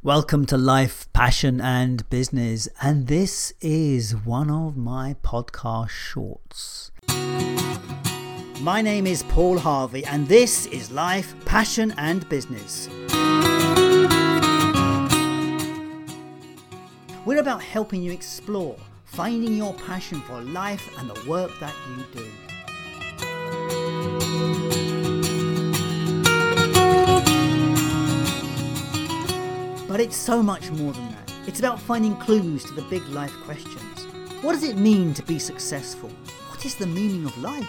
Welcome to Life, Passion and Business, and this is one of my podcast shorts. My name is Paul Harvey and this is Life, Passion and Business. We're about helping you explore, finding your passion for life and the work that you do. But it's so much more than that. It's about finding clues to the big life questions. What does it mean to be successful? What is the meaning of life?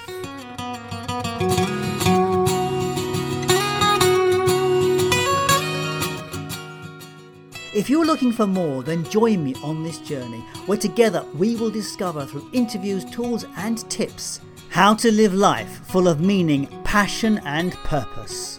If you're looking for more, then join me on this journey where together we will discover through interviews, tools and tips how to live life full of meaning, passion and purpose.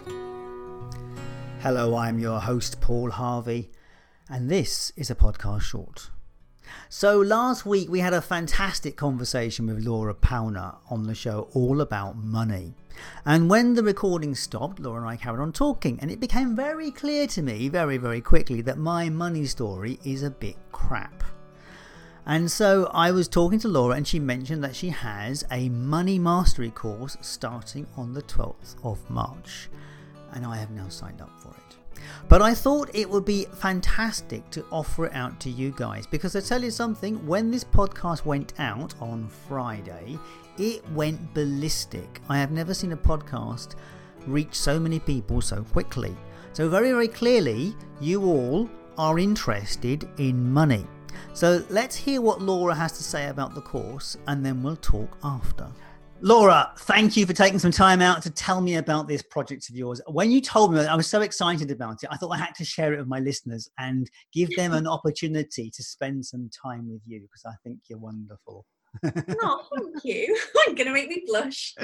Hello, I'm your host Paul Harvey and this is a podcast short. So last week we had a fantastic conversation with Laura Pauner on the show all about money. And when the recording stopped, Laura and I carried on talking and it became very clear to me very quickly that my money story is a bit crap. And so I was talking to Laura and she mentioned that she has a money mastery course starting on the 12th of March. And I have now signed up for it. But I thought it would be fantastic to offer it out to you guys because I tell you something, when this podcast went out on Friday, it went ballistic. I have never seen a podcast reach so many people so quickly. So very clearly, you all are interested in money. So let's hear what Laura has to say about the course and then we'll talk after. Laura, thank you for taking some time out to tell me about this project of yours. When you told me, I was so excited about it. I thought I had to share it with my listeners and give them an opportunity to spend some time with you because I think you're wonderful. Oh, thank you. I'm going to make me blush.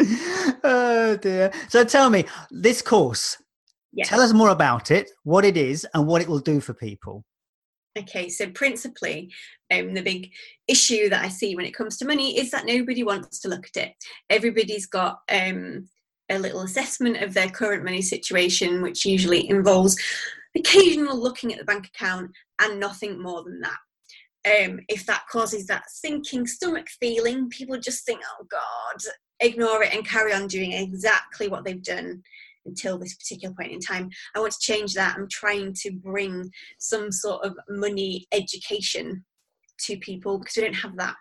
Oh dear. So tell me, this course, Tell us more about it, what it is and what it will do for people. Okay, so principally, the big issue that I see when it comes to money is that nobody wants to look at it. Everybody's got a little assessment of their current money situation, which usually involves occasional looking at the bank account and nothing more than that. If that causes that sinking stomach feeling, people just think, oh God, ignore it and carry on doing exactly what they've done until this particular point in time. I want to change that. I'm trying to bring some sort of money education to people because we don't have that.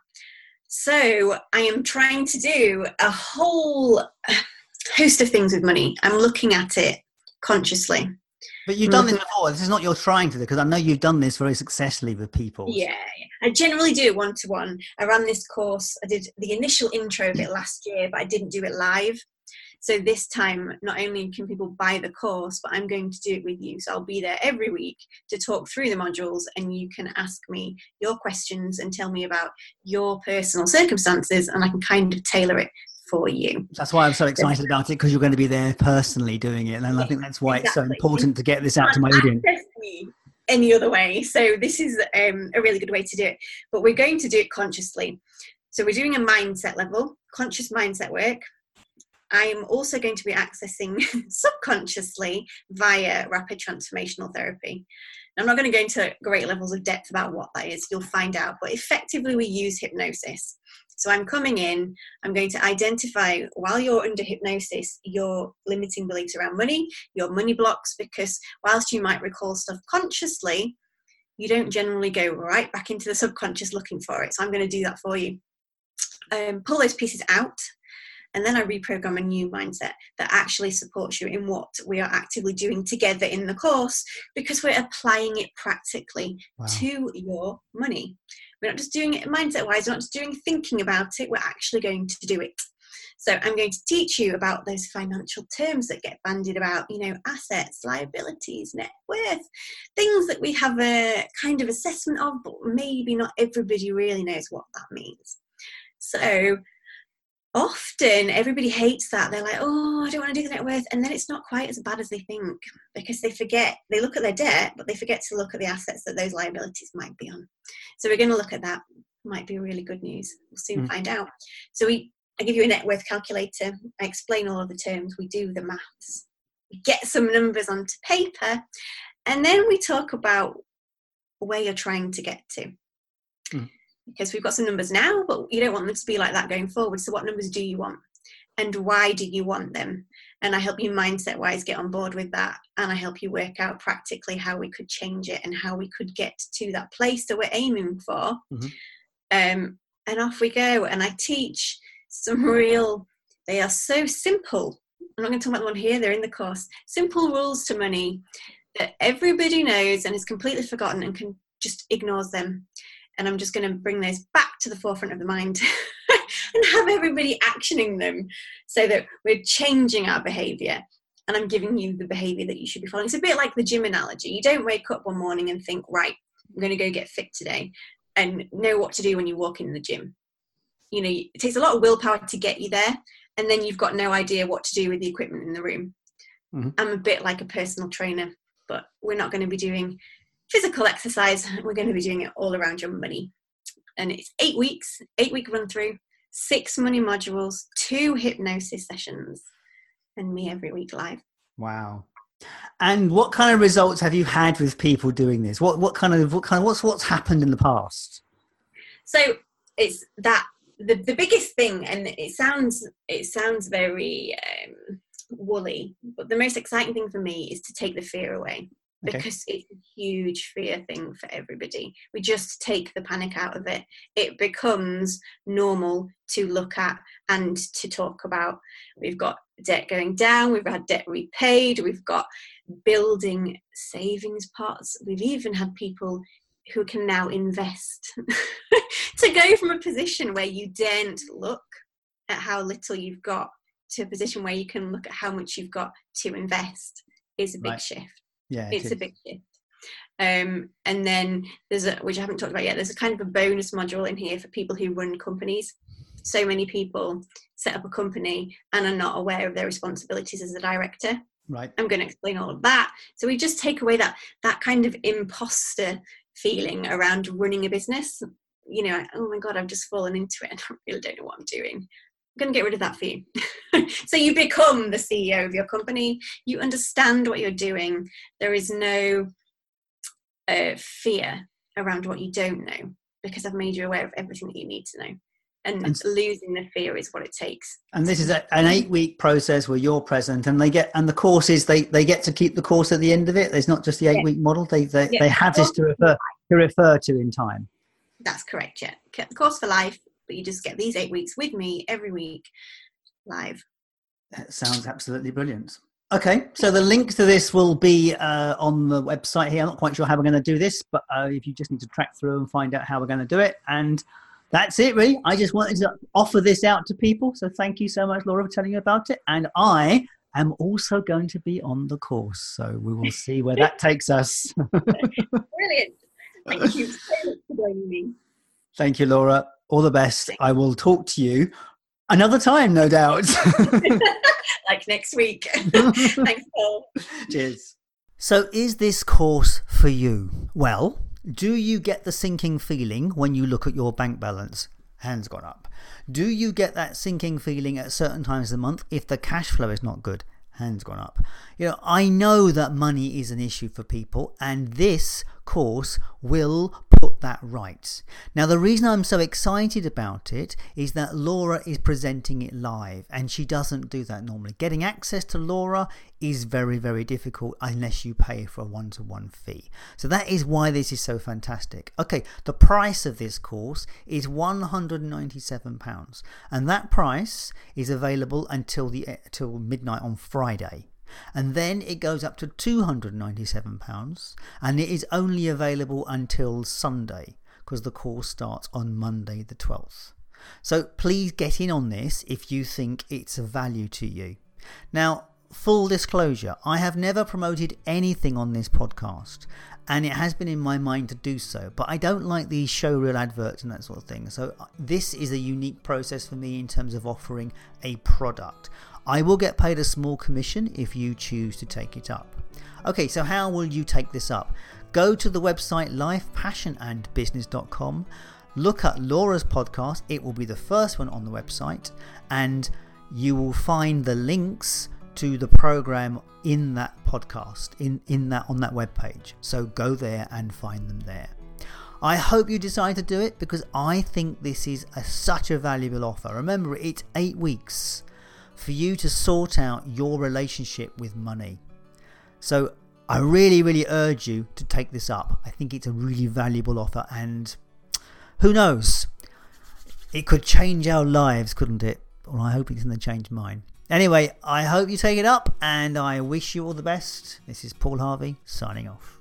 So I am trying to do a whole host of things with money. I'm looking at it consciously. But you've done this before. This is not you're trying to do, because I know you've done this very successfully with people. Yeah. I generally do it one-to-one. I ran this course. I did the initial intro of it last year, but I didn't do it live. So this time, not only can people buy the course, but I'm going to do it with you. So I'll be there every week to talk through the modules and you can ask me your questions and tell me about your personal circumstances and I can kind of tailor it for you. That's why I'm so excited about it, because you're going to be there personally doing it. And I think that's why it's so important to get this out to my audience. Any other way. So this is a really good way to do it. But we're going to do it consciously. So we're doing a mindset level, conscious mindset work. I'm also going to be accessing subconsciously via rapid transformational therapy. I'm not going to go into great levels of depth about what that is. You'll find out. But effectively, we use hypnosis. So I'm coming in, I'm going to identify while you're under hypnosis, your limiting beliefs around money, your money blocks, because whilst you might recall stuff consciously, you don't generally go right back into the subconscious looking for it. So I'm going to do that for you. Pull those pieces out. And then I reprogram a new mindset that actually supports you in what we are actively doing together in the course, because we're applying it practically to your money. We're not just doing it mindset-wise, we're not just doing thinking about it, we're actually going to do it. So I'm going to teach you about those financial terms that get bandied about, assets, liabilities, net worth, things that we have a kind of assessment of, but maybe not everybody really knows what that means. So often everybody hates that. They're like, oh, I don't want to do the net worth. And then it's not quite as bad as they think, because they look at their debt, but they forget to look at the assets that those liabilities might be on. So we're going to look at that. Might be really good news. We'll soon find out. So I give you a net worth calculator. I explain all of the terms. We do the maths. We get some numbers onto paper. And then we talk about where you're trying to get to. Because we've got some numbers now, but you don't want them to be like that going forward. So what numbers do you want? And why do you want them? And I help you mindset wise get on board with that. And I help you work out practically how we could change it and how we could get to that place that we're aiming for. And off we go. And I teach some they are so simple. I'm not going to talk about the one here, they're in the course. Simple rules to money that everybody knows and is completely forgotten and can just ignores them. And I'm just going to bring those back to the forefront of the mind and have everybody actioning them so that we're changing our behaviour. And I'm giving you the behaviour that you should be following. It's a bit like the gym analogy. You don't wake up one morning and think, right, I'm going to go get fit today and know what to do when you walk in the gym. You know, it takes a lot of willpower to get you there. And then you've got no idea what to do with the equipment in the room. I'm a bit like a personal trainer, but we're not going to be doing physical exercise. We're going to be doing it all around your money. And it's 8 weeks, 8-week run through, 6 money modules, 2 hypnosis sessions, and me every week live. Wow. And what kind of results have you had with people doing this? What's happened in the past? So it's that the biggest thing, and it sounds very woolly, but the most exciting thing for me is to take the fear away. Because it's a huge fear thing for everybody. We just take the panic out of it. It becomes normal to look at and to talk about. We've got debt going down. We've had debt repaid. We've got building savings pots. We've even had people who can now invest. To go from a position where you daren't look at how little you've got to a position where you can look at how much you've got to invest is a big shift. Yeah, it's a big shift. And then there's which I haven't talked about yet, there's a kind of a bonus module in here for people who run companies. So many people set up a company and are not aware of their responsibilities as a director. Right. I'm going to explain all of that. So we just take away that kind of imposter feeling around running a business. You know, oh my God, I've just fallen into it and I really don't know what I'm doing. I'm going to get rid of that for you. So you become the CEO of your company. You understand what you're doing. There is no fear around what you don't know because I've made you aware of everything that you need to know. And losing the fear is what it takes. And this is an 8-week process where you're present, and the courses they get to keep the course at the end of it. There's not just the 8-week model. They have this to refer to in time. That's correct. Yeah, the course for life. But you just get these 8 weeks with me every week live. That sounds absolutely brilliant. Okay, so the link to this will be on the website here. I'm not quite sure how we're going to do this, but if you just need to track through and find out how we're going to do it. And that's it, really. I just wanted to offer this out to people. So thank you so much, Laura, for telling me about it. And I am also going to be on the course. So we will see where that takes us. Brilliant. Thank you so much for joining me. Thank you, Laura. All the best. I will talk to you another time, no doubt. Like next week. Thanks, Paul. Cheers. So is this course for you? Well, do you get the sinking feeling when you look at your bank balance? Hands gone up. Do you get that sinking feeling at certain times of the month if the cash flow is not good? Hands gone up. You know, I know that money is an issue for people, and this course will put that right. Now, the reason I'm so excited about it is that Laura is presenting it live, and she doesn't do that normally. Getting access to Laura is very, very difficult unless you pay for a one-to-one fee. So that is why this is so fantastic. Okay, the price of this course is £197, and that price is available until midnight on Friday. And then it goes up to £297, and it is only available until Sunday because the course starts on Monday the 12th. So please get in on this if you think it's of value to you. Now, full disclosure, I have never promoted anything on this podcast, and it has been in my mind to do so, but I don't like these showreel adverts and that sort of thing. So this is a unique process for me in terms of offering a product. I will get paid a small commission if you choose to take it up. Okay, so how will you take this up? Go to the website lifepassionandbusiness.com, look at Laura's podcast. It will be the first one on the website, and you will find the links to the program in that podcast, in that on that webpage. So go there and find them there. I hope you decide to do it, because I think this is such a valuable offer. Remember, it's 8 weeks for you to sort out your relationship with money. So I really, really urge you to take this up. I think it's a really valuable offer, and who knows, it could change our lives, couldn't it? Well, I hope it's going to change mine. Anyway, I hope you take it up, and I wish you all the best. This is Paul Harvey signing off.